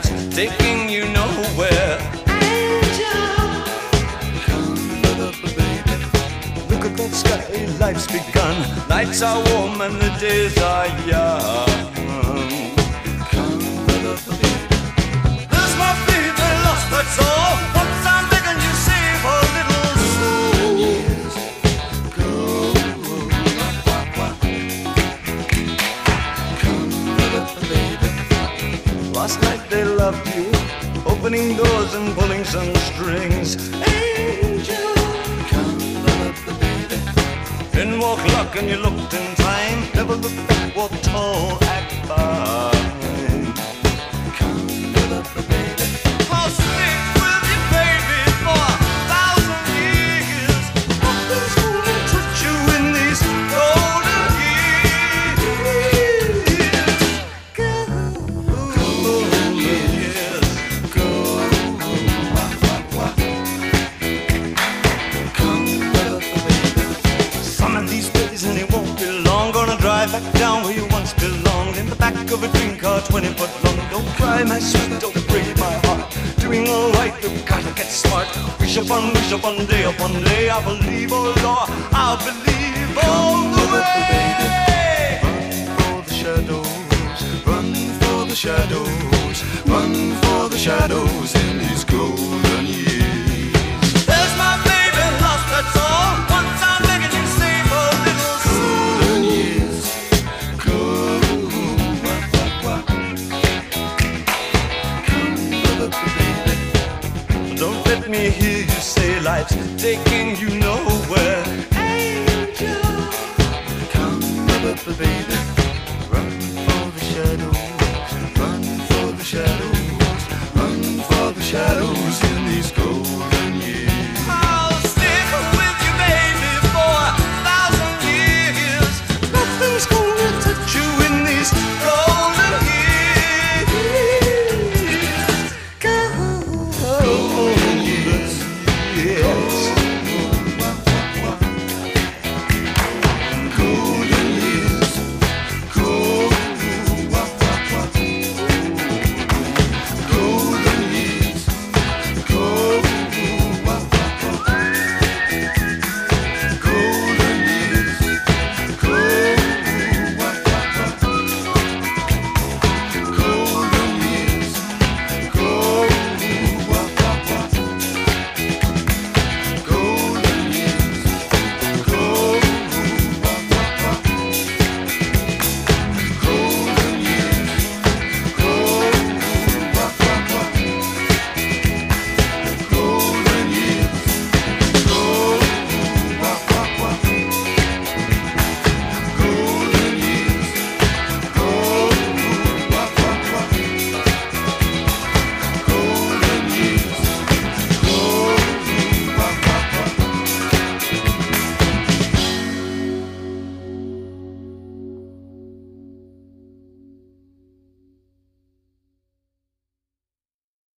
lights taking you nowhere. Angel, come baby. Look at that sky, life's begun. Nights are warm and the days are young. Come baby. There's my baby lost, that's all. Once I'm begging you, save a little soul. Years go. Come baby. Last night they loved you, opening doors and pulling some strings. Angel, come baby. Didn't walk luck and you looked in time. Never looked back, walked tall, act fine. Come baby. I'll stick with you, baby, for 1,000 years. Nothing's gonna touch you in these golden years. Golden years. Some of these days and it won't be long. Gonna drive back down where you once belonged, in the back of a dream car 20 foot long. Don't cry, my sweet, don't break my heart. Doing alright, you've gotta get smart. Wish upon day, I believe, oh Lord, I'll believe all the way. Run for the shadows, run for the shadows, run for the shadows in these golden years. There's my baby lost, that's all. Once I'm begging you, save a little golden years. Don't let me hear you say life's taking you nowhere. Angel, come baby. Run for the shadows, run for the shadows, run for the shadows.